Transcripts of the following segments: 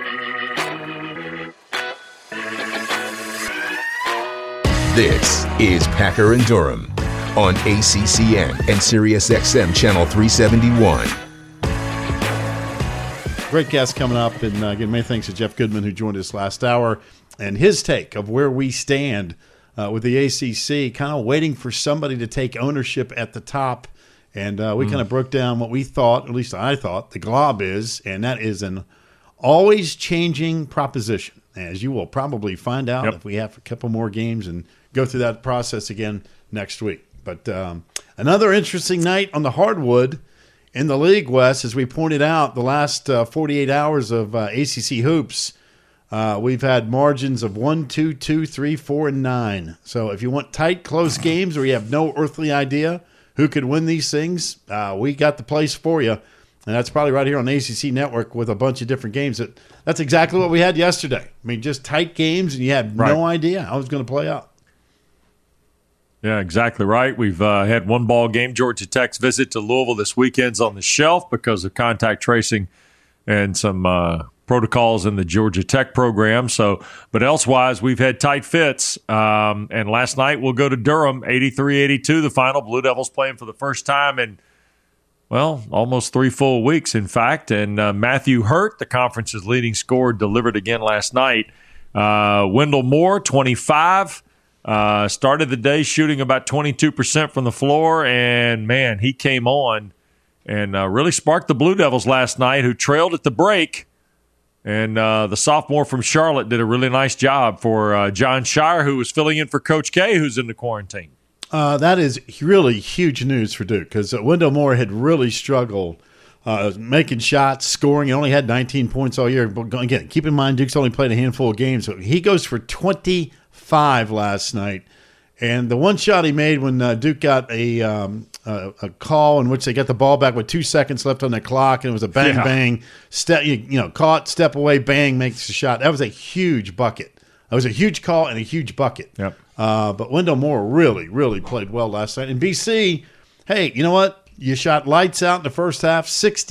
This is Packer and Durham on ACCN and SiriusXM Channel 371. Great guest coming up, and again, many thanks to Jeff Goodman, who joined us last hour, and his take of where we stand with the ACC, kind of waiting for somebody to take ownership at the top. And we kind of broke down what we thought, at least I thought, the glob is, and that is an always changing proposition, as you will probably find out if we have a couple more games and go through that process again next week. But another interesting night on the hardwood in the League West, as we pointed out, the last 48 hours of ACC hoops, we've had margins of 1, 2, 2, 3, 4, and 9. So if you want tight, close games where you have no earthly idea who could win these things, we got the place for you. And that's probably right here on the ACC Network with a bunch of different games. That's exactly what we had yesterday. I mean, just tight games, and you had no idea how it was going to play out. Yeah, exactly right. We've had one ball game. Georgia Tech's visit to Louisville this weekend's on the shelf because of contact tracing and some protocols in the Georgia Tech program. So, but elsewise, we've had tight fits. And last night, we'll go to Durham, 83-82, the final. Blue Devils playing for the first time in, well, almost 3 full weeks, in fact. And Matthew Hurt, the conference's leading scorer, delivered again last night. Wendell Moore, 25. Started the day shooting about 22% from the floor, and, man, he came on and really sparked the Blue Devils last night, who trailed at the break. And the sophomore from Charlotte did a really nice job for John Shire, who was filling in for Coach K, who's in the quarantine. That is really huge news for Duke, because Wendell Moore had really struggled making shots, scoring. He only had 19 points all year. But again, keep in mind, Duke's only played a handful of games. So he goes for 25 last night. And the one shot he made when Duke got a call in which they got the ball back with 2 seconds left on the clock, and it was a bang, step, caught, step away, bang, makes the shot. That was a huge bucket. That was a huge call and a huge bucket. Yep. But Wendell Moore really, really played well last night. And BC, hey, you know what? You shot lights out in the first half,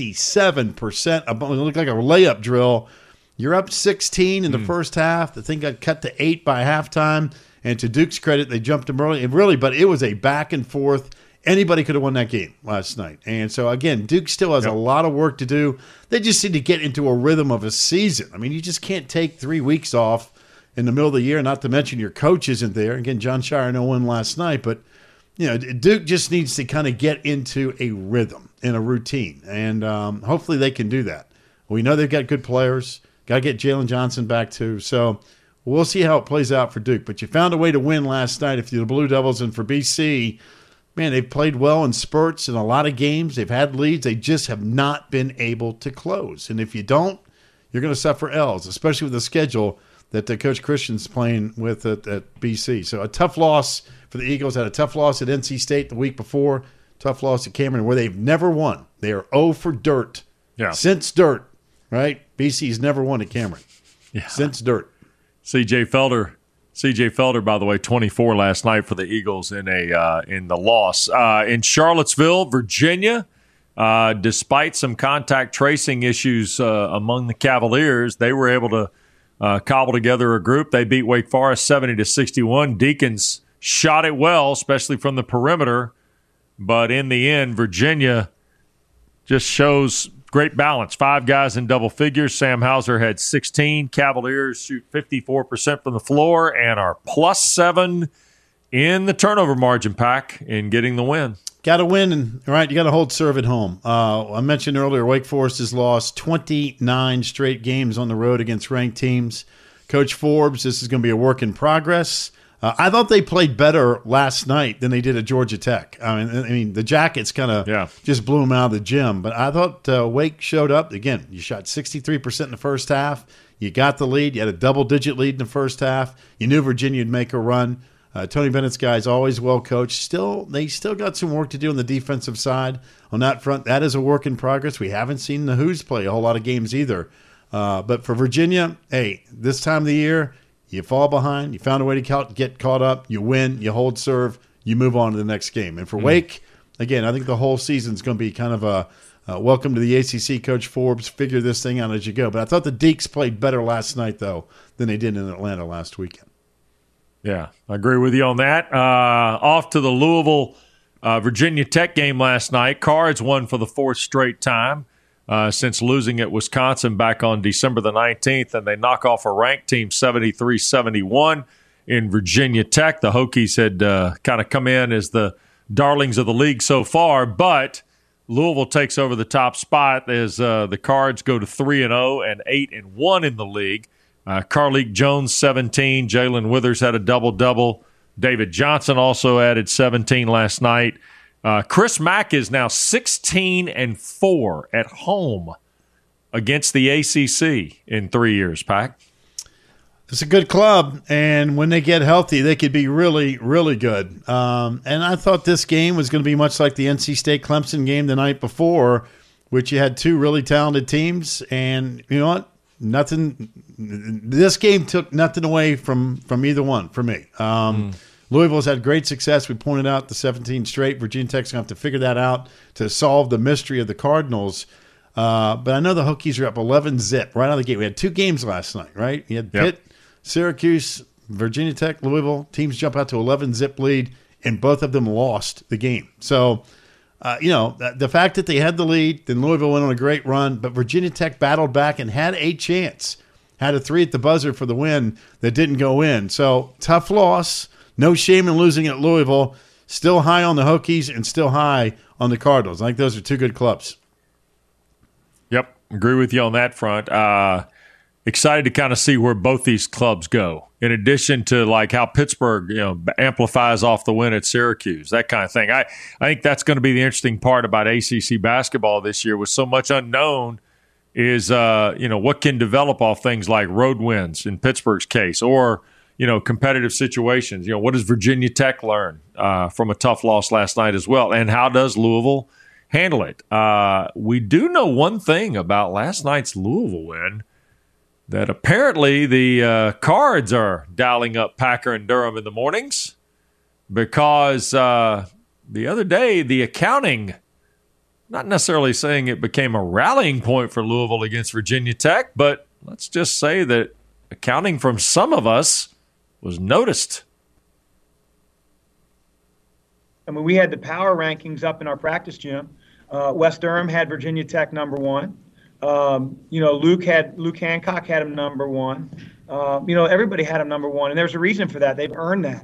67%. It looked like a layup drill. You're up 16 in the first half. The thing got cut to 8 by halftime. And to Duke's credit, they jumped him early. But it was a back and forth. Anybody could have won that game last night. And so, again, Duke still has a lot of work to do. They just need to get into a rhythm of a season. I mean, you just can't take 3 weeks off in the middle of the year, not to mention your coach isn't there. Again, John Shire, no win last night. But, Duke just needs to kind of get into a rhythm and a routine. And hopefully they can do that. We know they've got good players. Got to get Jalen Johnson back, too. So we'll see how it plays out for Duke. But you found a way to win last night if you're the Blue Devils. And for BC, man, they've played well in spurts in a lot of games. They've had leads. They just have not been able to close. And if you don't, you're going to suffer L's, especially with the schedule that Coach Christian's playing with at BC. So a tough loss for the Eagles. Had a tough loss at NC State the week before. Tough loss at Cameron, where they've never won. They are 0 for dirt. Yeah. Since dirt, right? BC's never won at Cameron. Yeah. Since dirt. C.J. Felder, by the way, 24 last night for the Eagles in the loss. In Charlottesville, Virginia, despite some contact tracing issues among the Cavaliers, they were able to cobble together a group. They beat Wake Forest 70-61. Deacons shot it well, especially from the perimeter. But in the end, Virginia just shows great balance. 5 guys in double figures. Sam Hauser had 16. Cavaliers shoot 54% from the floor and are +7 in the turnover margin pack in getting the win. Got to win, right? You got to hold serve at home. I mentioned earlier, Wake Forest has lost 29 straight games on the road against ranked teams. Coach Forbes, this is going to be a work in progress. I thought they played better last night than they did at Georgia Tech. I mean, the Jackets kind of just blew them out of the gym. But I thought Wake showed up. Again, you shot 63% in the first half. You got the lead. You had a double-digit lead in the first half. You knew Virginia would make a run. Tony Bennett's guys always well coached. They still got some work to do on the defensive side on that front. That is a work in progress. We haven't seen the Hoos play a whole lot of games either. But for Virginia, hey, this time of the year, you fall behind. You found a way to get caught up. You win. You hold serve. You move on to the next game. And for Wake, again, I think the whole season's going to be kind of welcome to the ACC, Coach Forbes. Figure this thing out as you go. But I thought the Deacs played better last night, though, than they did in Atlanta last weekend. Yeah, I agree with you on that. Off to the Louisville Virginia Tech game last night. Cards won for the fourth straight time since losing at Wisconsin back on December the 19th, and they knock off a ranked team 73-71 in Virginia Tech. The Hokies had kind of come in as the darlings of the league so far, but Louisville takes over the top spot as the Cards go to 3-0 and 8-1 in the league. Carleek Jones, 17. Jalen Withers had a double-double. David Johnson also added 17 last night. Chris Mack is now 16-4 at home against the ACC in 3 years, Pack. It's a good club, and when they get healthy, they could be really, really good. And I thought this game was going to be much like the NC State-Clemson game the night before, which you had two really talented teams, and you know what? This game took nothing away from either one for me. Louisville's had great success. We pointed out the 17 straight. Virginia Tech's going to have to figure that out to solve the mystery of the Cardinals. But I know the Hokies are up 11-0 right out of the gate. We had two games last night, right? You had Pitt, Syracuse, Virginia Tech, Louisville. Teams jump out to 11-0 lead, and both of them lost the game. So, the fact that they had the lead, then Louisville went on a great run, but Virginia Tech battled back and had a chance. Had a 3 at the buzzer for the win that didn't go in. So, tough loss. No shame in losing at Louisville. Still high on the Hokies and still high on the Cardinals. I think those are two good clubs. Yep, agree with you on that front. Excited to kind of see where both these clubs go. In addition to like how Pittsburgh, amplifies off the win at Syracuse, that kind of thing. I think that's going to be the interesting part about ACC basketball this year, with so much unknown. Is what can develop off things like road wins in Pittsburgh's case, or competitive situations. What does Virginia Tech learn from a tough loss last night as well, and how does Louisville handle it? We do know one thing about last night's Louisville win, that apparently the Cards are dialing up Packer and Durham in the mornings, because the other day the accounting, not necessarily saying it became a rallying point for Louisville against Virginia Tech, but let's just say that accounting from some of us was noticed. I mean, we had the power rankings up in our practice gym. West Durham had Virginia Tech number 1. Luke Hancock had him number 1. Everybody had him number 1, and there's a reason for that. They've earned that.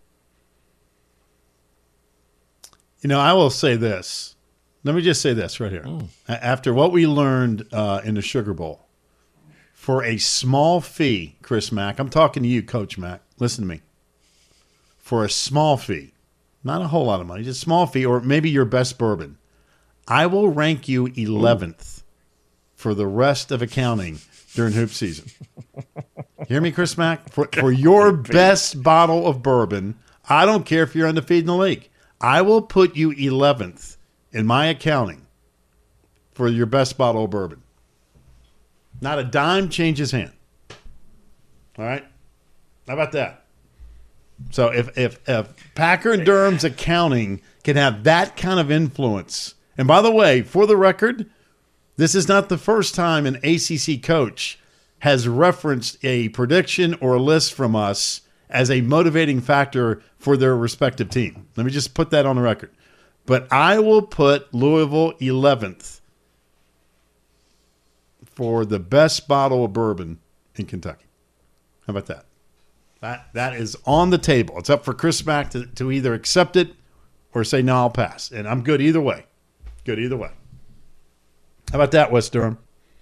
I will say this. Let me just say this right here. After what we learned in the Sugar Bowl, for a small fee, Chris Mack, I'm talking to you, Coach Mack. Listen to me. For a small fee, not a whole lot of money, just a small fee, or maybe your best bourbon, I will rank you 11th for the rest of accounting during hoop season. Hear me, Chris Mack? For your best bottle of bourbon, I don't care if you're undefeated in the league. I will put you 11th in my accounting for your best bottle of bourbon. Not a dime changes hand. All right? How about that? So if Packer and Durham's accounting can have that kind of influence, and by the way, for the record, this is not the first time an ACC coach has referenced a prediction or a list from us as a motivating factor for their respective team. Let me just put that on the record. But I will put Louisville 11th for the best bottle of bourbon in Kentucky. How about that? That is on the table. It's up for Chris Mack to either accept it or say, no, I'll pass. And I'm good either way. Good either way. How about that, West Durham?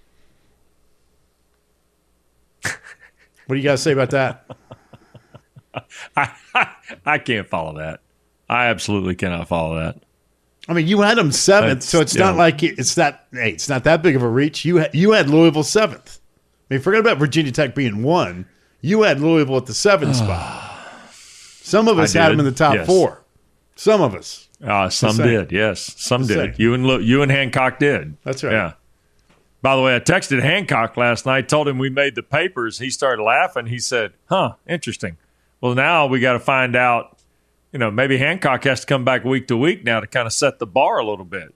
What do you guys say about that? I can't follow that. I absolutely cannot follow that. I mean, you had them 7th, so it's not like it's that. Hey, it's not that big of a reach. You had Louisville 7th. I mean, forget about Virginia Tech being 1. You had Louisville at the 7th spot. Some of us had them in the top 4. Some of us. Some did, yes. Some did. You and Hancock did. That's right. Yeah. By the way, I texted Hancock last night, told him we made the papers. He started laughing. He said, interesting. Well, now we got to find out, maybe Hancock has to come back week to week now to kind of set the bar a little bit.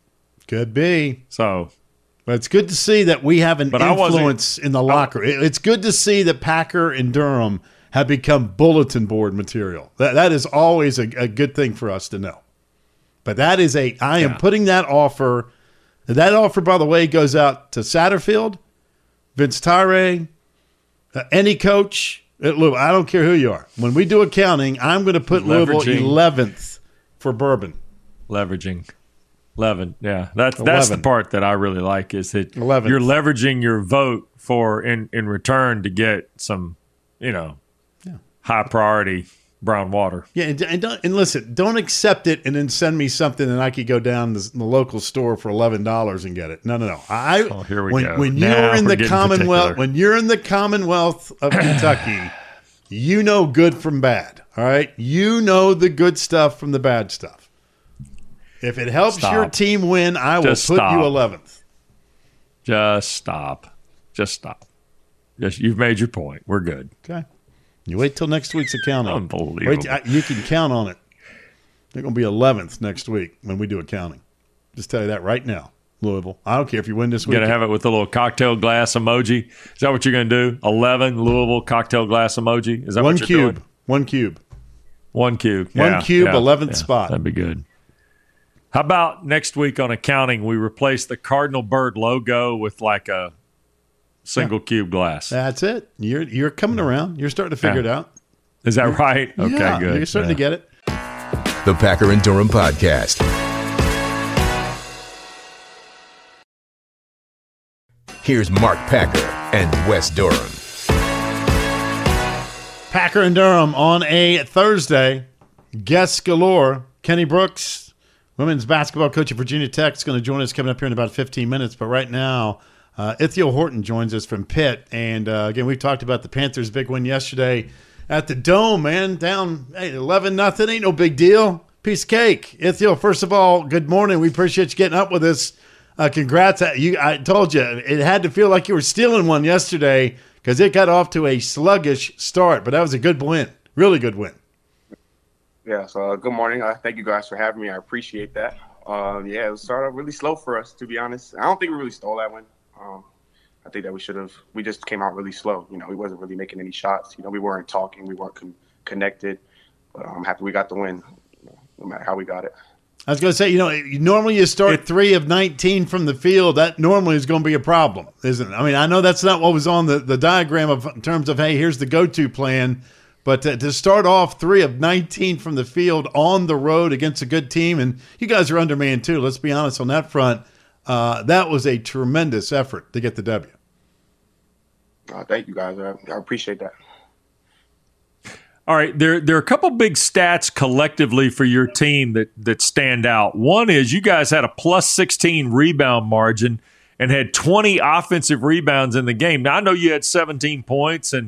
Could be. So, but it's good to see that we have an influence in the locker. It's good to see that Packer and Durham have become bulletin board material. That is always a good thing for us to know. But I am putting that offer. That offer, by the way, goes out to Satterfield, Vince Tyre, any coach at Louisville. I don't care who you are. When we do accounting, I'm going to put Louisville 11th for Bourbon. Leveraging. 11, yeah. That's the part that I really like is that 11th. You're leveraging your vote for in return to get some, high priority brown water. Yeah, and listen, don't accept it and then send me something and I could go down to the local store for $11 and get it. No. Here we go. When you're in the Commonwealth, when you're in the Commonwealth of Kentucky, you know good from bad. All right, you know the good stuff from the bad stuff. If it helps your team win, I will put you 11th. Just stop. You've made your point. We're good. Okay. You wait till next week's accounting. Unbelievable. You can count on it. They're going to be 11th next week when we do accounting. Just tell you that right now, Louisville. I don't care if you win this week. You're going to have it with the little cocktail glass emoji. Is that what you're going to do? 11 Louisville cocktail glass emoji? Is that what you're doing? One cube. One cube. 11th spot. That'd be good. How about next week on accounting, we replace the Cardinal Bird logo with like a single cube glass. That's it. You're coming around. You're starting to figure it out. Is that right? Okay, good. You're starting to get it. The Packer and Durham Podcast. Here's Mark Packer and Wes Durham. Packer and Durham on a Thursday. Guests galore. Kenny Brooks, women's basketball coach at Virginia Tech, is going to join us coming up here in about 15 minutes. But right now, Ithiel Horton joins us from Pitt. And, again, we've talked about the Panthers' big win yesterday at the Dome, man. Down 11-0. Ain't no big deal. Piece of cake. Ithiel, first of all, good morning. We appreciate you getting up with us. Congrats. I told you, it had to feel like you were stealing one yesterday because it got off to a sluggish start. But that was a good win. Really good win. Yeah, so good morning. Thank you guys for having me. I appreciate that. It started off really slow for us, to be honest. I don't think we really stole that one. I think that we just came out really slow. We wasn't really making any shots. We weren't talking. We weren't connected. But I'm happy we got the win, no matter how we got it. I was going to say, normally you start 3 of 19 from the field. That normally is going to be a problem, isn't it? I mean, I know that's not what was on the diagram in terms of, hey, here's the go-to plan. But to start off 3 of 19 from the field on the road against a good team, and you guys are undermanned too, let's be honest on that front, that was a tremendous effort to get the W. Thank you, guys. I appreciate that. All right, there are a couple big stats collectively for your team that stand out. One is you guys had a plus 16 rebound margin and had 20 offensive rebounds in the game. Now, I know you had 17 points and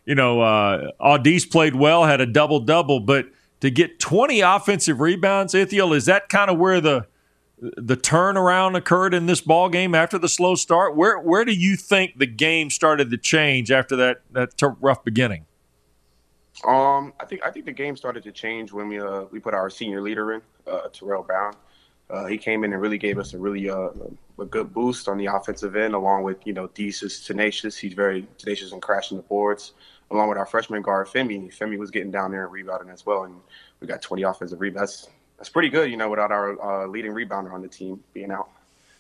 Audice played well, had a double-double, but to get 20 offensive rebounds, Ithiel, is that kind of where the turnaround occurred in this ball game after the slow start? Where do you think the game started to change after that rough beginning? I think the game started to change when we put our senior leader in, Terrell Brown. He came in and really gave us a good boost on the offensive end, along with Deese is tenacious. He's very tenacious and crashing the boards. Along with our freshman guard, Femi. Femi was getting down there and rebounding as well, and we got 20 offensive rebounds. That's pretty good, without our leading rebounder on the team being out.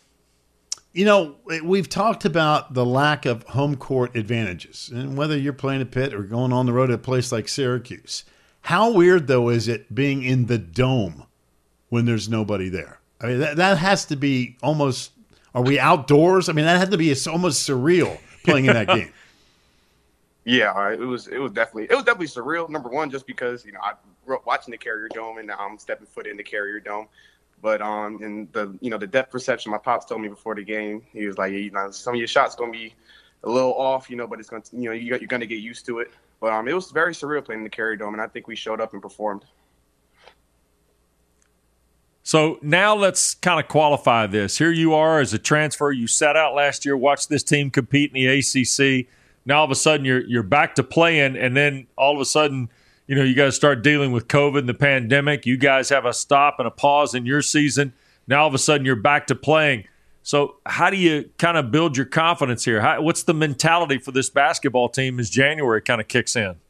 We've talked about the lack of home court advantages, and whether you're playing at Pitt or going on the road at a place like Syracuse. How weird, though, is it being in the Dome when there's nobody there? I mean, that has to be almost – are we outdoors? I mean, that had to be almost surreal playing in that game. Yeah, it was definitely surreal. Number one, just because I grew up watching the Carrier Dome, and now I'm stepping foot in the Carrier Dome. But in the depth perception, my pops told me before the game, he was like, some of your shots gonna be a little off, but it's gonna, you're gonna get used to it. But it was very surreal playing in the Carrier Dome, and I think we showed up and performed. So now let's kind of qualify this. Here you are as a transfer. You sat out last year, watched this team compete in the ACC. Now all of a sudden you're back to playing, and then all of a sudden, you got to start dealing with COVID and the pandemic. You guys have a stop and a pause in your season. Now all of a sudden you're back to playing. So how do you kind of build your confidence here? What's the mentality for this basketball team as January kind of kicks in?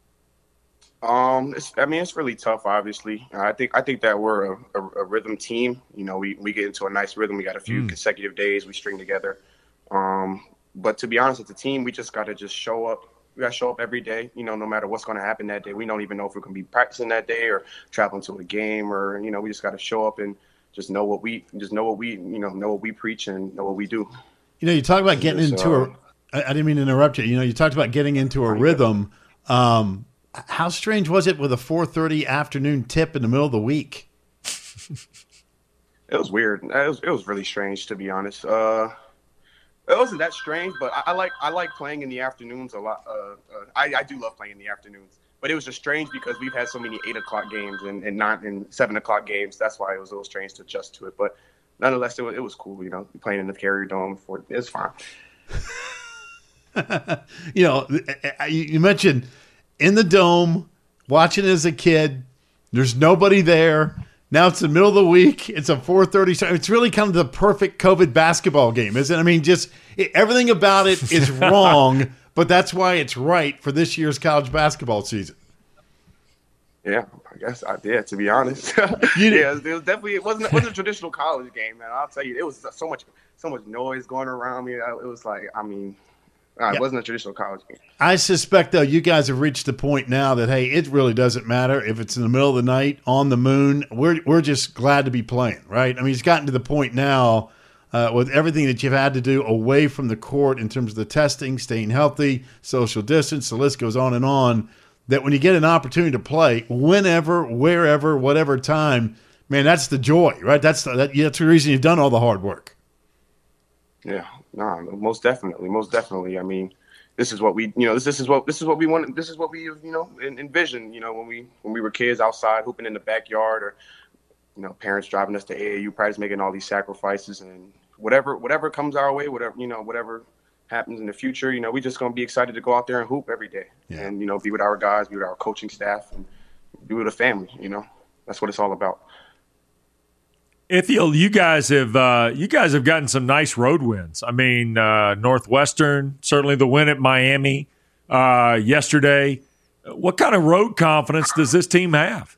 It's really tough. Obviously, I think that we're a rhythm team. We get into a nice rhythm. We got a few consecutive days we string together. But to be honest, as a team, we just got to just show up. We got to show up every day. No matter what's going to happen that day. We don't even know if we're going to be practicing that day or traveling to a game, or we just got to show up and just know what we preach and know what we do. You talk about getting into I didn't mean to interrupt you. You talked about getting into a rhythm. How strange was it with a 4:30 afternoon tip in the middle of the week? It was weird. It was really strange, to be honest. It wasn't that strange, but I like playing in the afternoons a lot. I do love playing in the afternoons, but it was just strange because we've had so many 8 o'clock games and 7 o'clock games. That's why it was a little strange to adjust to it. But nonetheless, it was cool. Playing in the Carrier Dome it's fine. You mentioned in the Dome, watching as a kid. There's nobody there. Now it's the middle of the week. It's a 4:30. It's really kind of the perfect COVID basketball game, isn't it? I mean, everything about it is wrong, but that's why it's right for this year's college basketball season. Yeah, I guess I did, to be honest. It wasn't a traditional college game, man. I'll tell you, it was so much noise going around me. It was like, it wasn't a traditional college game. I suspect, though, you guys have reached the point now that, hey, it really doesn't matter if it's in the middle of the night, on the moon. We're just glad to be playing, right? I mean, it's gotten to the point now with everything that you've had to do away from the court in terms of the testing, staying healthy, social distance, the list goes on, that when you get an opportunity to play, whenever, wherever, whatever time, man, that's the joy, right? That's the reason you've done all the hard work. Yeah. No, most definitely. I mean, this is what we, this is what we want. This is what we, envisioned, when we were kids outside hooping in the backyard, or, parents driving us to AAU practice, making all these sacrifices, and whatever comes our way, whatever happens in the future, we just going to be excited to go out there and hoop every day, and, be with our guys, be with our coaching staff, and be with a family, that's what it's all about. Ithiel, you guys have gotten some nice road wins. I mean, Northwestern, certainly the win at Miami yesterday. What kind of road confidence does this team have?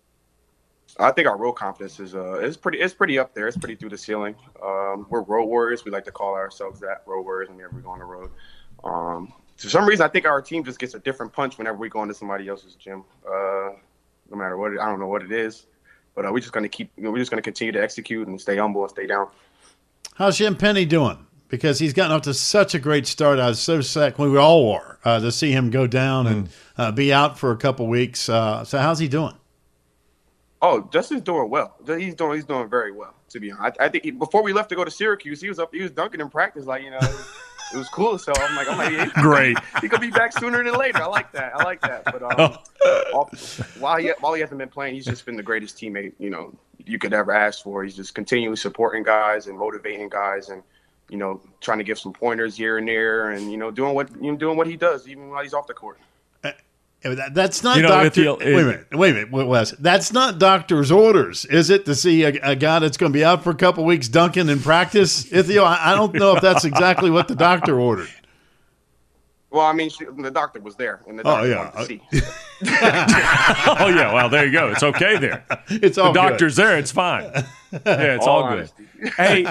I think our road confidence is pretty up there. It's pretty through the ceiling. We're road warriors. We like to call ourselves that, road warriors, whenever we go on the road. For some reason, I think our team just gets a different punch whenever we go into somebody else's gym. No matter what, I don't know what it is. But we're just going to continue to execute and stay humble and stay down. How's Jim Penny doing? Because he's gotten off to such a great start. I was so sad, we all were, to see him go down and be out for a couple weeks. So how's he doing? Oh, Justin's doing well. He's doing very well, to be honest. I think before we left to go to Syracuse, he was dunking in practice, it was cool. So I'm like, great. He could be back sooner than later. I like that. But while he hasn't been playing, he's just been the greatest teammate, you could ever ask for. He's just continually supporting guys and motivating guys, and trying to give some pointers here and there, and doing what he does even while he's off the court. That's not doctor. Wait a minute, Wes. That's not doctor's orders, is it? To see a guy that's going to be out for a couple weeks dunking in practice, Ithiel? I don't know if that's exactly what the doctor ordered. Well, I mean, the doctor was there, and the doctor wanted to see. Oh yeah, well there you go. It's okay there. It's all the doctor's good. There. It's fine. Yeah, it's all good. Hey,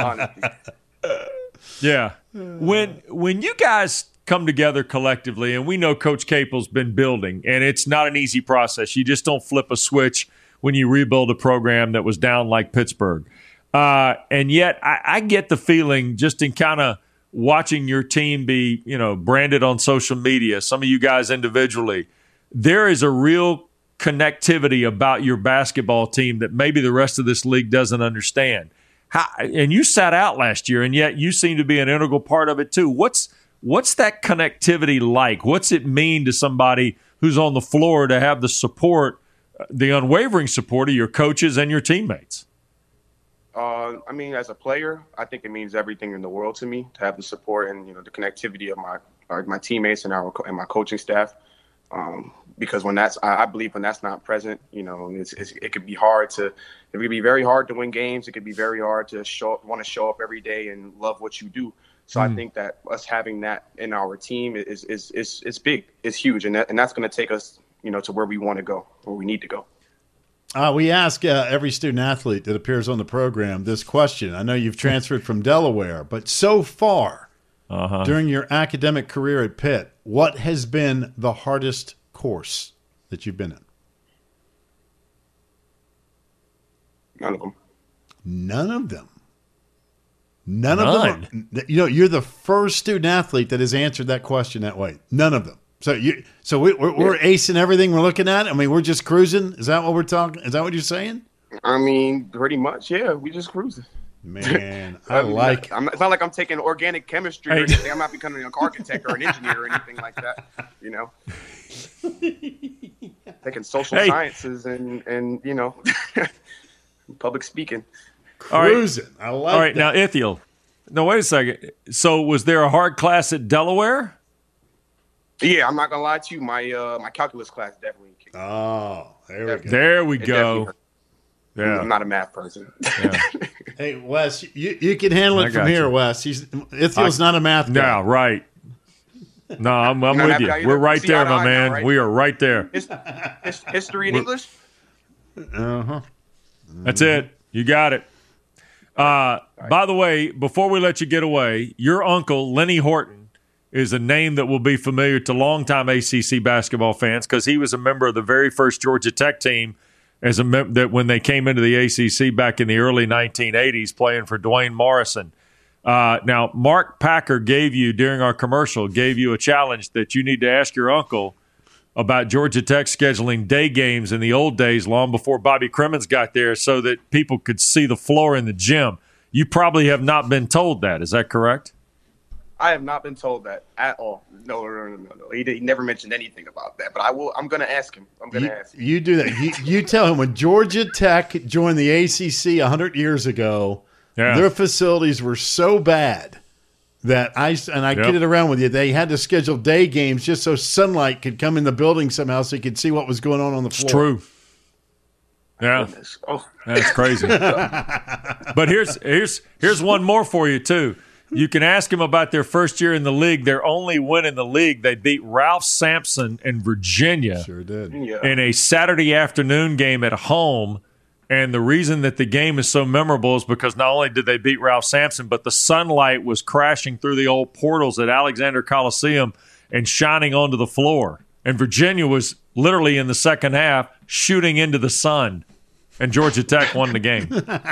yeah. When you guys come together collectively, and we know Coach Capel's been building, and it's not an easy process. You just don't flip a switch when you rebuild a program that was down like Pittsburgh. And yet I get the feeling, just in kind of watching your team be, branded on social media, some of you guys individually, there is a real connectivity about your basketball team that maybe the rest of this league doesn't understand. And you sat out last year, and yet you seem to be an integral part of it too. What's that connectivity like? What's it mean to somebody who's on the floor to have the support, the unwavering support of your coaches and your teammates? I mean, as a player, I think it means everything in the world to me to have the support and the connectivity of my teammates and my coaching staff. Because I believe when that's not present, it could be very hard to win games. It could be very hard to want to show up every day and love what you do. So I think that us having that in our team is big. It's huge, and that's going to take us, to where we want to go, where we need to go. We ask every student athlete that appears on the program this question. I know you've transferred from Delaware, but so far during your academic career at Pitt, what has been the hardest course that you've been in? None of them. None of them. None of them. You're the first student athlete that has answered that question that way. None of them. So we're acing everything we're looking at. I mean, we're just cruising. Is that what we're talking? Is that what you're saying? I mean, pretty much. Yeah, we just cruising. Man, it's not like I'm taking organic chemistry or anything. I'm not becoming an architect or an engineer or anything like that. Taking social sciences and public speaking. Cruising. Right. I like. All right, that. now Ithiel. No, wait a second. So, was there a hard class at Delaware? Yeah, I'm not gonna lie to you. My calculus class definitely kicked. Oh, there we go. There we go. Yeah, I'm not a math person. Yeah. Hey, Wes, you can handle it from here, Wes. Ithiel's not a math guy. No, right. No, I'm with you. We're right there, my man. Right? We are right there. History and English. That's it. You got it. By the way, before we let you get away, your uncle, Lenny Horton, is a name that will be familiar to longtime ACC basketball fans because he was a member of the very first Georgia Tech team that when they came into the ACC back in the early 1980s playing for Dwayne Morrison. Now, Mark Packer gave you a challenge that you need to ask your uncle about Georgia Tech scheduling day games in the old days, long before Bobby Crimmins got there, so that people could see the floor in the gym. You probably have not been told that. Is that correct? I have not been told that at all. No. He never mentioned anything about that. But I'm going to ask him. You do that. You tell him when Georgia Tech joined the ACC 100 years ago, their facilities were so bad that get it around with you. They had to schedule day games just so sunlight could come in the building somehow, so you could see what was going on the floor. It's true. Yeah, that's crazy. But here's one more for you too. You can ask him about their first year in the league. Their only win in the league, they beat Ralph Sampson in Virginia. Sure did. In a Saturday afternoon game at home. And the reason that the game is so memorable is because not only did they beat Ralph Sampson, but the sunlight was crashing through the old portals at Alexander Coliseum and shining onto the floor. And Virginia was literally in the second half shooting into the sun. And Georgia Tech won the game.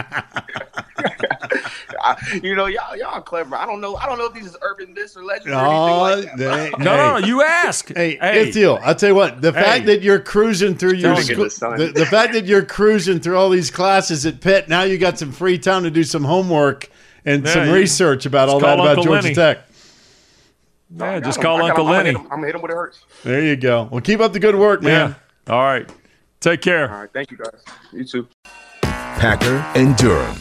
Y'all clever. I don't know if these is urban myths or legends or anything like that. No, you ask. Hey, Ithiel, I'll tell you what. The fact that you're cruising through your school, the fact that you're cruising through all these classes at Pitt, now you got some free time to do some homework and some research about all that about Uncle Georgia Lenny. Tech. Yeah, just call Uncle Lenny. I'm going to hit him when it hurts. There you go. Well, keep up the good work, man. Yeah. All right. Take care. All right. Thank you, guys. You too. Packer and Durham.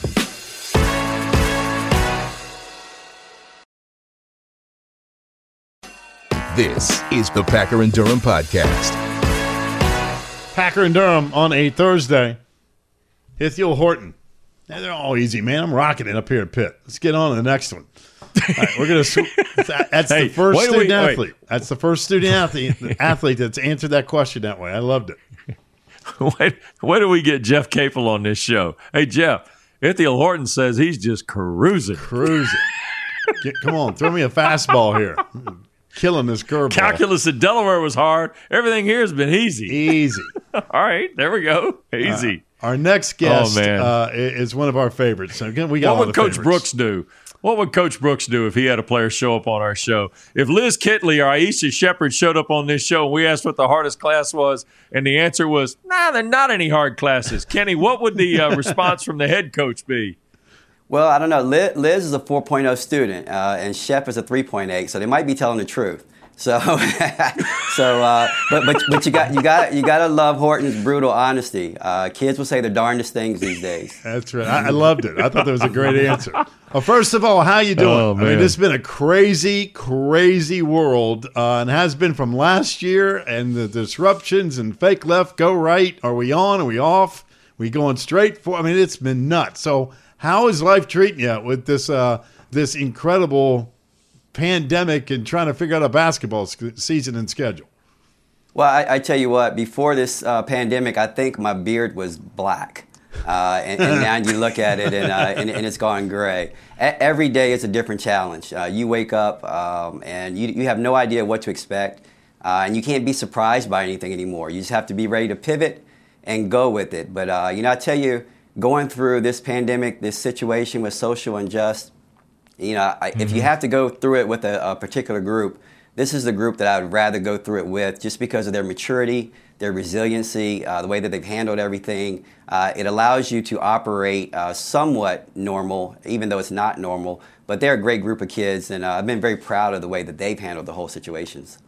This is the Packer and Durham podcast. Packer and Durham on a Thursday. Ithiel Horton. Now, they're all easy, man. I'm rocking it up here at Pitt. Let's get on to the next one. All right, we're gonna. That's the first student athlete. That's the first student athlete that's answered that question that way. I loved it. Where do we get Jeff Capel on this show? Hey, Jeff, Ithiel Horton says he's just cruising. Come on, throw me a fastball here. Killing this curveball. Calculus at Delaware was hard. Everything here has been easy. Easy. All right, there we go. Easy. Our next guest is one of our favorites. So again, we got what would Coach Brooks do? What would Coach Brooks do if he had a player show up on our show? If Liz Kitley or Aisha Shepard showed up on this show and we asked what the hardest class was, and the answer was, nah, there are not any hard classes. Kenny, what would the response from the head coach be? Well, I don't know. Liz is a 4.0 student, and Shep is a 3.8, so they might be telling the truth. So, but you gotta love Horton's brutal honesty. Kids will say the darndest things these days. That's right. I loved it. I thought that was a great answer. Well, first of all, how you doing? Oh, I mean, this has been a crazy, crazy world, and has been from last year, and the disruptions and fake left, go right. Are we on? Are we off? We going straight for? I mean, it's been nuts. So, how is life treating you with this this incredible pandemic and trying to figure out a basketball season and schedule? Well, I tell you what, before this pandemic, I think my beard was black. And now you look at it and it's gone gray. Every day is a different challenge. You wake up and you have no idea what to expect. And you can't be surprised by anything anymore. You just have to be ready to pivot and go with it. But, I tell you, going through this pandemic, this situation with social unrest, if you have to go through it with a particular group, this is the group that I would rather go through it with, just because of their maturity, their resiliency, the way that they've handled everything. It allows you to operate somewhat normal, even though it's not normal. But they're a great group of kids, and I've been very proud of the way that they've handled the whole situations.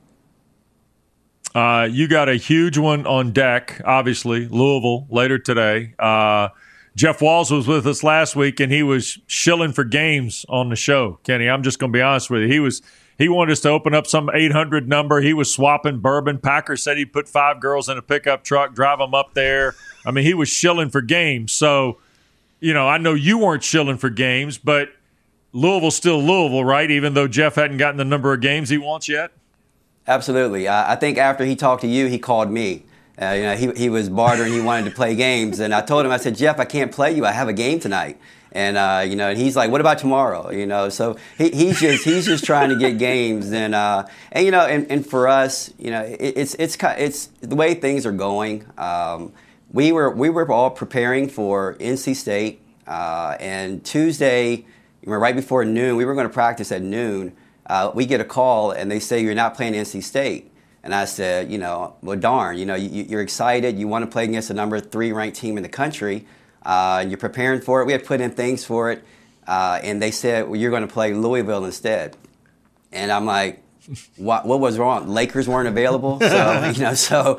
You got a huge one on deck, obviously, Louisville later today. Jeff Walls was with us last week, and he was shilling for games on the show. Kenny, I'm just going to be honest with you. He wanted us to open up some 800 number. He was swapping bourbon. Packer said he'd put 5 girls in a pickup truck, drive them up there. I mean, he was shilling for games. So, I know you weren't shilling for games, but Louisville's still Louisville, right? Even though Jeff hadn't gotten the number of games he wants yet? Absolutely. I think after he talked to you, he called me. He was bartering. He wanted to play games, and I told him, I said, Jeff, I can't play you. I have a game tonight, and and he's like, what about tomorrow? So he's just trying to get games, and for us, it's the way things are going. We were all preparing for NC State, and Tuesday, right before noon, we were going to practice at noon. We get a call, and they say you're not playing NC State. And I said, well, darn, you're excited. You want to play against the number 3 ranked team in the country. And you're preparing for it. We had put in things for it. And they said, well, you're going to play Louisville instead. And I'm like, what was wrong? Lakers weren't available. So,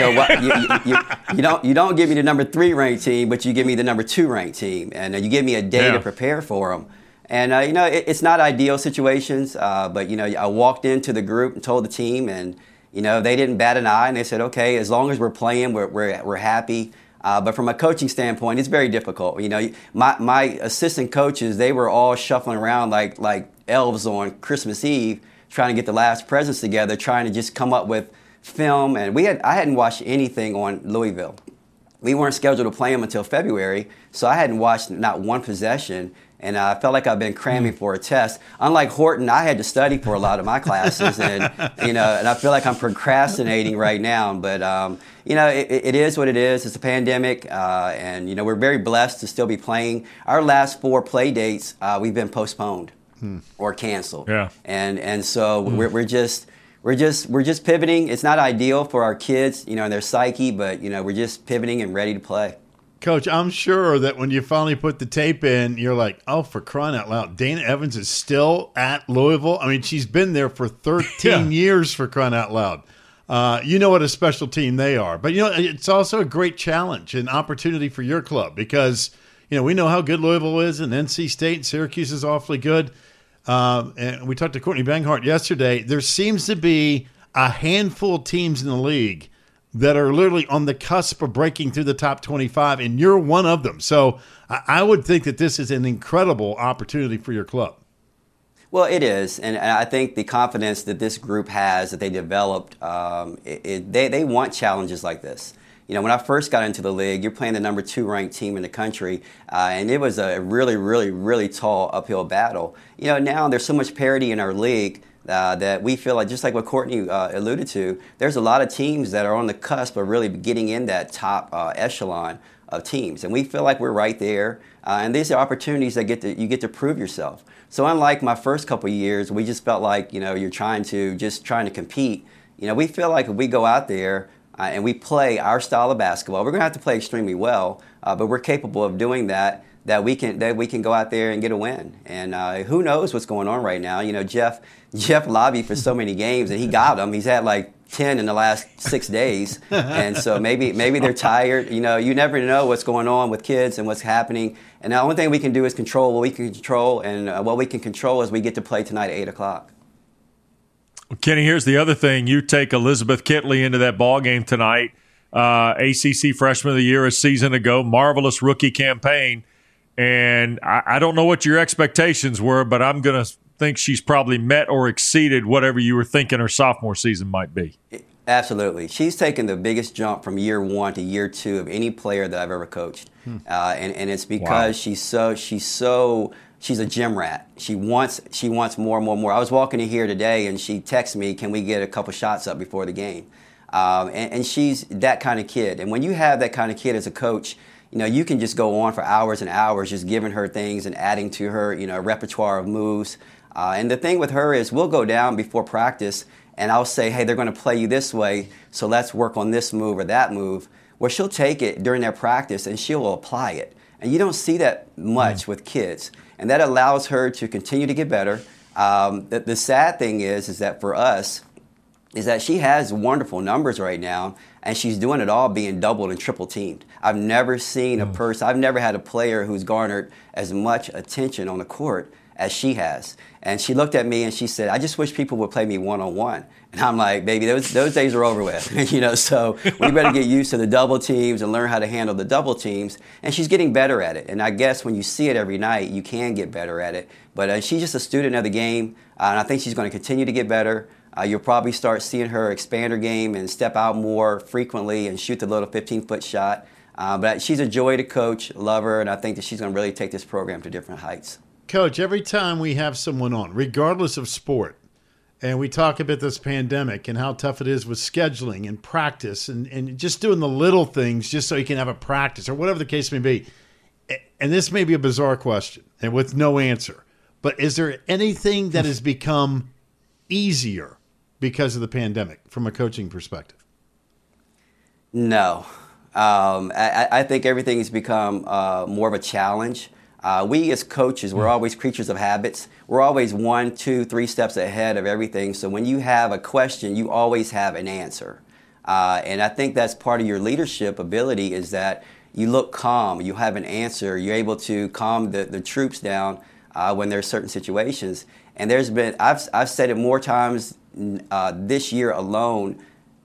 you don't give me the number 3 ranked team, but you give me the number 2 ranked team. And you give me a day to prepare for them. And, it's not ideal situations. But, I walked into the group and told the team, and they didn't bat an eye, and they said, okay, as long as we're playing, we're happy. But from a coaching standpoint, it's very difficult. My assistant coaches, they were all shuffling around like elves on Christmas Eve, trying to get the last presents together, trying to just come up with film. And I hadn't watched anything on Louisville. We weren't scheduled to play them until February, so I hadn't watched not one possession. And I felt like I've been cramming for a test. Unlike Horton, I had to study for a lot of my classes, and and I feel like I'm procrastinating right now. But it is what it is. It's a pandemic, and we're very blessed to still be playing. Our last 4 play dates, we've been postponed or canceled. Yeah. And so we're just pivoting. It's not ideal for our kids, and their psyche, but we're just pivoting and ready to play. Coach, I'm sure that when you finally put the tape in, you're like, oh, for crying out loud, Dana Evans is still at Louisville? I mean, she's been there for 13 years, for crying out loud. What a special team they are. But, it's also a great challenge and opportunity for your club because, we know how good Louisville is, and NC State and Syracuse is awfully good. And we talked to Courtney Banghart yesterday. There seems to be a handful of teams in the league that are literally on the cusp of breaking through the top 25, and you're one of them. So I would think that this is an incredible opportunity for your club. Well, it is, and I think the confidence that this group has, that they developed, they want challenges like this. When I first got into the league, you're playing the number 2 ranked team in the country, and it was a really, really, really tall uphill battle. Now there's so much parity in our league that we feel like, just like what Courtney alluded to, there's a lot of teams that are on the cusp of really getting in that top echelon of teams, and we feel like we're right there. And these are opportunities that you get to prove yourself. So unlike my first couple of years, we just felt like you're trying to compete. We feel like if we go out there and we play our style of basketball, we're going to have to play extremely well, but we're capable of doing that. that we can go out there and get a win. And who knows what's going on right now? You know, Jeff lobbied for so many games, and he got them. He's had like 10 in the last 6 days, and so maybe they're tired. You know, you never know what's going on with kids and what's happening. And the only thing we can do is control what we can control, and what we can control is we get to play tonight at 8 o'clock. Kenny, here's the other thing. You take Elizabeth Kitley into that ball game tonight. ACC Freshman of the Year a season ago, marvelous rookie campaign. And I don't know what your expectations were, but I'm going to think she's probably met or exceeded whatever you were thinking her sophomore season might be. Absolutely. She's taken the biggest jump from year 1 to year 2 of any player that I've ever coached. And it's because she's a gym rat. She wants more and more and more. I was walking in here today, and she texted me, can we get a couple shots up before the game? And she's that kind of kid. And when you have that kind of kid as a coach, you know, you can just go on for hours and hours just giving her things and adding to her, you know, repertoire of moves. And the thing with her is we'll go down before practice, and I'll say, hey, they're going to play you this way, so let's work on this move or that move. Well, she'll take it during their practice, and she'll apply it. And you don't see that much with kids. And that allows her to continue to get better. The sad thing is that for us, is that she has wonderful numbers right now, and she's doing it all being doubled and triple teamed. I've never seen I've never had a player who's garnered as much attention on the court as she has. And she looked at me and she said, I just wish people would play me one-on-one. And I'm like, baby, those days are over with. You know, so we better get used to the double teams and learn how to handle the double teams. And she's getting better at it. And I guess when you see it every night, you can get better at it. But she's just a student of the game, and I think she's going to continue to get better. You'll probably start seeing her expand her game and step out more frequently and shoot the little 15-foot shot. But she's a joy to coach, love her, and I think that she's going to really take this program to different heights. Coach, every time we have someone on, regardless of sport, and we talk about this pandemic and how tough it is with scheduling and practice and just doing the little things just so you can have a practice or whatever the case may be. And this may be a bizarre question and with no answer, but is there anything that has become easier because of the pandemic from a coaching perspective? No. I think everything has become more of a challenge. We as coaches, we're always creatures of habits. We're always 1, 2, 3 steps ahead of everything. So when you have a question, you always have an answer. And I think that's part of your leadership ability is that you look calm, you have an answer, you're able to calm the troops down when there's certain situations. And there's been, I've said it more times this year alone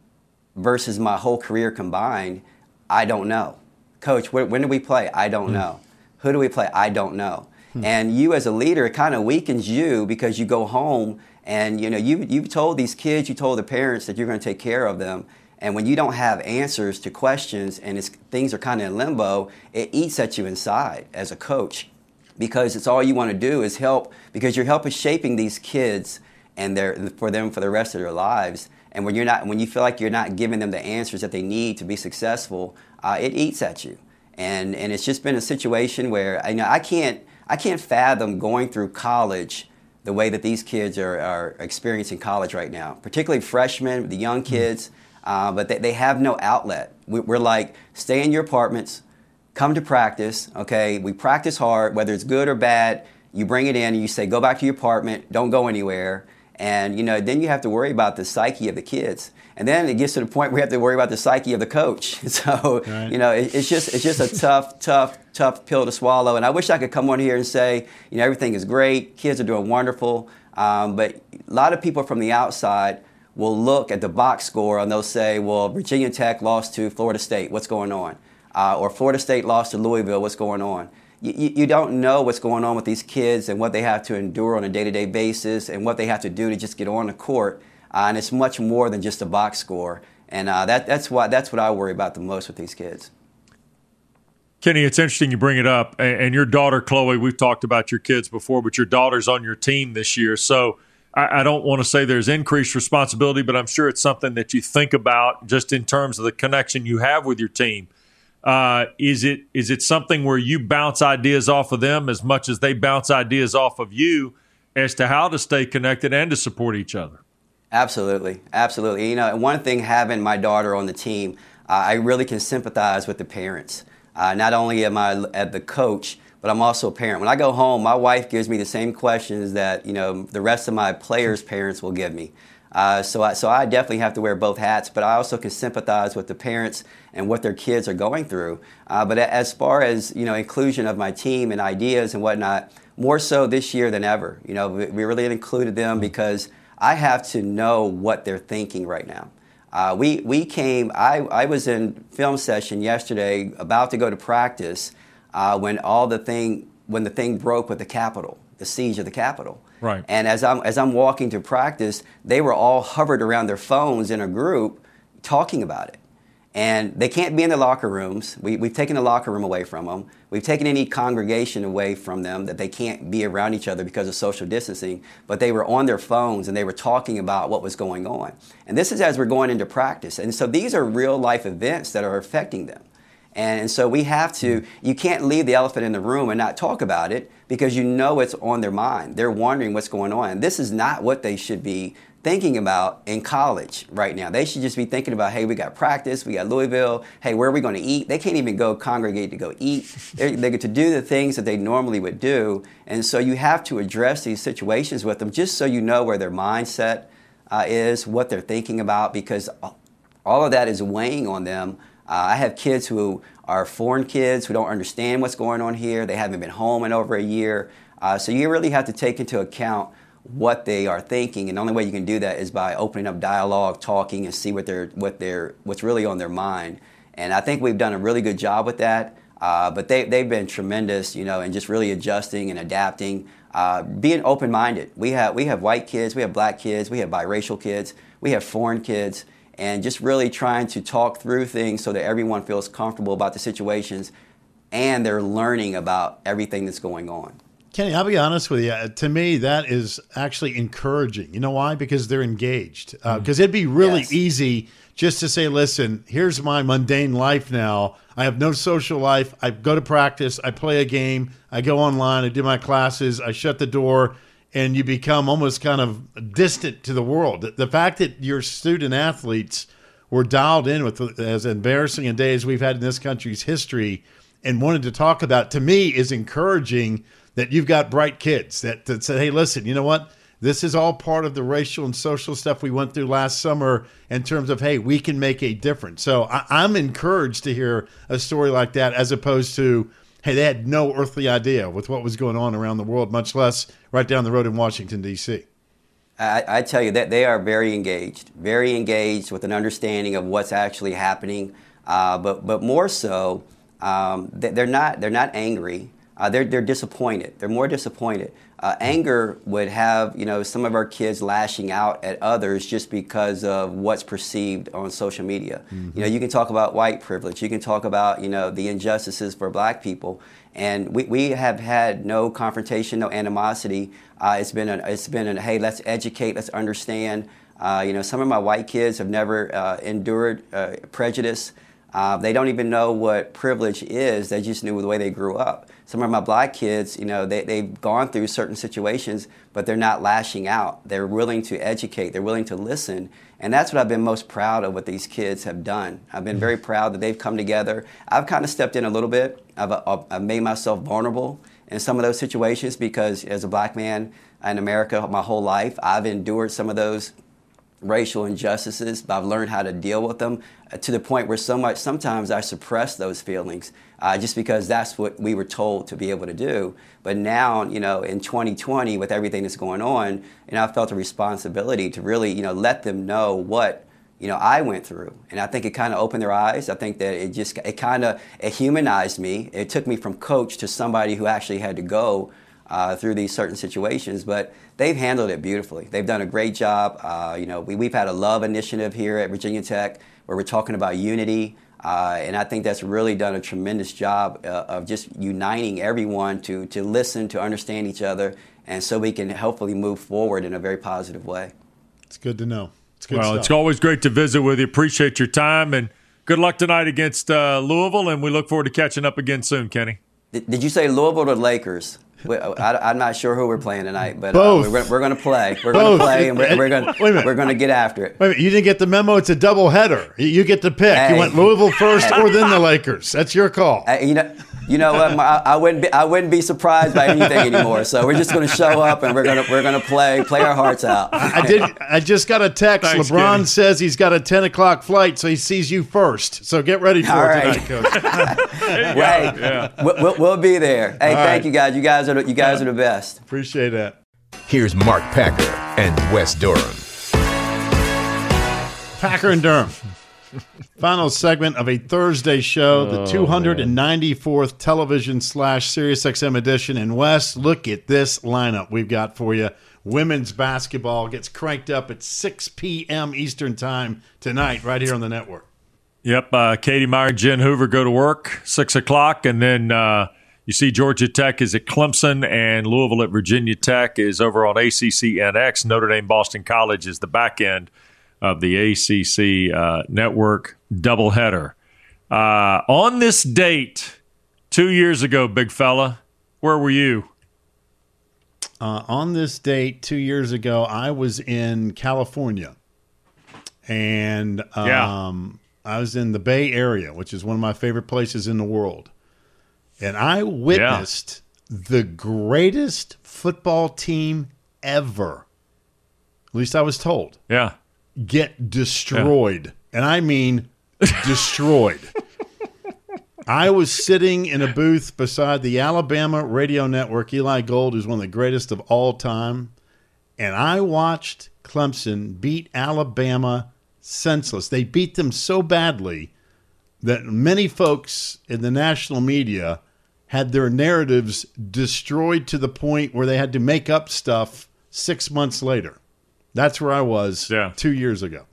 versus my whole career combined, I don't know. Coach, when do we play? I don't know. Who do we play? I don't know. And you as a leader, it kind of weakens you because you go home and you know you've told these kids, you told the parents that you're going to take care of them. And when you don't have answers to questions and things are kind of in limbo, it eats at you inside as a coach because it's all you want to do is help because you're helping shaping these kids and for the rest of their lives. And when you feel like you're not giving them the answers that they need to be successful, it eats at you. And it's just been a situation where I can't fathom going through college the way that these kids are experiencing college right now, particularly freshmen, the young kids, but they have no outlet. We're like, stay in your apartments, come to practice, okay? We practice hard, whether it's good or bad, you bring it in and you say, go back to your apartment, don't go anywhere. And, then you have to worry about the psyche of the kids. And then it gets to the point where we have to worry about the psyche of the coach. So, right. It's just a tough pill to swallow. And I wish I could come on here and say, everything is great, kids are doing wonderful. But a lot of people from the outside will look at the box score and they'll say, well, Virginia Tech lost to Florida State, what's going on? Or Florida State lost to Louisville, what's going on? You don't know what's going on with these kids and what they have to endure on a day-to-day basis and what they have to do to just get on the court. And it's much more than just a box score. And that's what I worry about the most with these kids. Kenny, it's interesting you bring it up. And your daughter, Chloe, we've talked about your kids before, but your daughter's on your team this year. So I don't want to say there's increased responsibility, but I'm sure it's something that you think about just in terms of the connection you have with your team. Is it something where you bounce ideas off of them as much as they bounce ideas off of you as to how to stay connected and to support each other? Absolutely. One thing having my daughter on the team, I really can sympathize with the parents. Not only am I the coach, but I'm also a parent. When I go home, my wife gives me the same questions that the rest of my players' parents will give me. So I definitely have to wear both hats, but I also can sympathize with the parents and what their kids are going through. But as far as inclusion of my team and ideas and whatnot, more so this year than ever. We really included them because I have to know what they're thinking right now. I was in film session yesterday, about to go to practice, when the thing broke with the Capitol, the siege of the Capitol. Right. And as I'm walking to practice, they were all hovered around their phones in a group talking about it. And they can't be in the locker rooms. We've taken the locker room away from them. We've taken any congregation away from them, that they can't be around each other because of social distancing. But they were on their phones and they were talking about what was going on. And this is as we're going into practice. And so these are real life events that are affecting them. And so we have to, you can't leave the elephant in the room and not talk about it, because it's on their mind. They're wondering what's going on. And this is not what they should be thinking about in college right now. They should just be thinking about, hey, we got practice, we got Louisville, hey, where are we going to eat? They can't even go congregate to go eat. They get to do the things that they normally would do. And so you have to address these situations with them just so you know where their mindset is, what they're thinking about, because all of that is weighing on them. I have kids who are foreign kids who don't understand what's going on here. They haven't been home in over a year. So you really have to take into account what they are thinking, and the only way you can do that is by opening up dialogue, talking, and see what's really on their mind. And I think we've done a really good job with that. But they've been tremendous, in just really adjusting and adapting, being open-minded. We have white kids, we have black kids, we have biracial kids, we have foreign kids, and just really trying to talk through things so that everyone feels comfortable about the situations, and they're learning about everything that's going on. Kenny, I'll be honest with you. To me, that is actually encouraging. You know why? Because they're engaged. Because it'd be really easy just to say, listen, here's my mundane life now. I have no social life. I go to practice. I play a game. I go online. I do my classes. I shut the door. And you become almost kind of distant to the world. The fact that your student athletes were dialed in with as embarrassing a day as we've had in this country's history and wanted to talk about, to me, is encouraging that you've got bright kids that said, hey, listen, you know what? This is all part of the racial and social stuff we went through last summer in terms of, hey, we can make a difference. So I'm encouraged to hear a story like that, as opposed to, hey, they had no earthly idea with what was going on around the world, much less right down the road in Washington, D.C. I tell you that they are very engaged with an understanding of what's actually happening. But more so, they're not angry. They're disappointed. They're more disappointed. Anger would have, some of our kids lashing out at others just because of what's perceived on social media. Mm-hmm. You can talk about white privilege. You can talk about, the injustices for black people. And we have had no confrontation, no animosity. It's been a hey, let's educate, let's understand. Some of my white kids have never endured prejudice. They don't even know what privilege is. They just knew the way they grew up. Some of my black kids, they've gone through certain situations, but they're not lashing out. They're willing to educate. They're willing to listen. And that's what I've been most proud of, what these kids have done. I've been very proud that they've come together. I've kind of stepped in a little bit. I've made myself vulnerable in some of those situations because as a black man in America my whole life, I've endured some of those racial injustices, but I've learned how to deal with them to the point where sometimes I suppress those feelings just because that's what we were told to be able to do. But now, in 2020, with everything that's going on, I felt a responsibility to really, let them know what, I went through. And I think it kind of opened their eyes. I think that it humanized me. It took me from coach to somebody who actually had to go through these certain situations, but they've handled it beautifully. They've done a great job. We've had a love initiative here at Virginia Tech where we're talking about unity, and I think that's really done a tremendous job of just uniting everyone to listen, to understand each other, and so we can hopefully move forward in a very positive way. It's good to know. It's good stuff. Well, it's always great to visit with you. Appreciate your time, and good luck tonight against Louisville, and we look forward to catching up again soon, Kenny. Did you say Louisville or Lakers? I'm not sure who we're playing tonight, but we're going to play. We're going to play, and we're going to get after it. Wait a minute. You didn't get the memo. It's a doubleheader. You get to pick. You went Louisville first or then the Lakers. That's your call. You know what? I wouldn't be surprised by anything anymore. So we're just going to show up and we're gonna play our hearts out. I just got a text. Thanks, LeBron Kenny. says he's got a 10 o'clock flight, so he sees you first. So get ready for All it right. tonight, Coach. Right. Yeah. We'll be there. Hey, All thank right. you guys. You guys are the best. Appreciate that. Here's Mark Packer and Wes Durham. Packer and Durham. Final segment of a Thursday show, the 294th television / SiriusXM edition. And Wes, look at this lineup we've got for you. Women's basketball gets cranked up at 6 p.m. Eastern time tonight, right here on the network. Yep. Katie Meyer and Jen Hoover go to work 6 o'clock, and then you see Georgia Tech is at Clemson, and Louisville at Virginia Tech is over on ACCNX. Notre Dame Boston College is the back end of the ACC network doubleheader. On this date, 2 years ago, big fella, where were you? On this date 2 years ago, I was in California, and I was in the Bay Area, which is one of my favorite places in the world. And I witnessed the greatest football team ever, at least I was told, Yeah. get destroyed. And I mean destroyed. I was sitting in a booth beside the Alabama radio network, Eli Gold, who's one of the greatest of all time. And I watched Clemson beat Alabama senseless. They beat them so badly that many folks in the national media had their narratives destroyed to the point where they had to make up stuff 6 months later. That's where I was 2 years ago.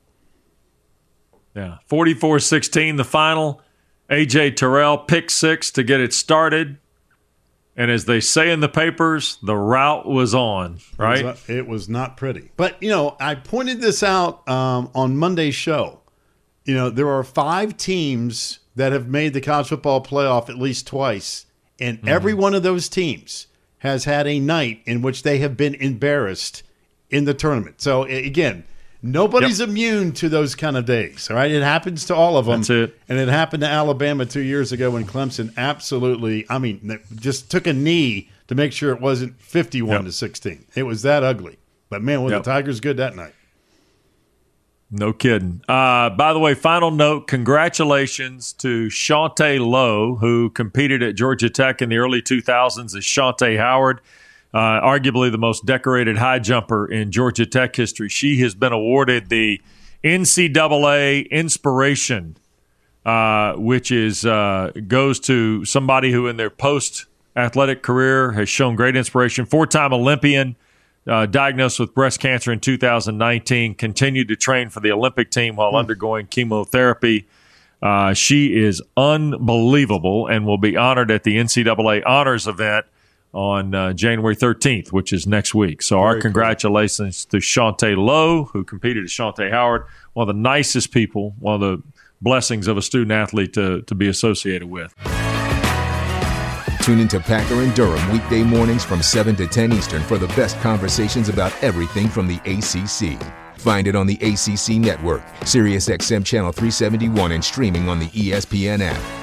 Yeah. 44-16, the final. A.J. Terrell, pick six to get it started. And as they say in the papers, the route was on, right? It was not pretty. But, I pointed this out on Monday's show. There are 5 teams that have made the college football playoff at least twice. And every one of those teams has had a night in which they have been embarrassed in the tournament. So, again, nobody's immune to those kind of days, all right? It happens to all of them. That's it. And it happened to Alabama 2 years ago when Clemson absolutely, just took a knee to make sure it wasn't 51-16. It was that ugly. But, man, were the Tigers good that night? No kidding. By the way, final note, congratulations to Shantae Lowe, who competed at Georgia Tech in the early 2000s as Shantae Howard, arguably the most decorated high jumper in Georgia Tech history. She has been awarded the NCAA Inspiration, which is goes to somebody who in their post-athletic career has shown great inspiration. 4-time Olympian, diagnosed with breast cancer in 2019, continued to train for the Olympic team while undergoing chemotherapy. She is unbelievable and will be honored at the NCAA Honors event on January 13th, which is next week. So our congratulations to Shantae Lowe, who competed as Shantae Howard, one of the nicest people, one of the blessings of a student athlete to be associated with. Tune into Packer and Durham weekday mornings from 7 to 10 Eastern for the best conversations about everything from the ACC. Find it on the ACC network, SiriusXM Channel 371, and streaming on the ESPN app.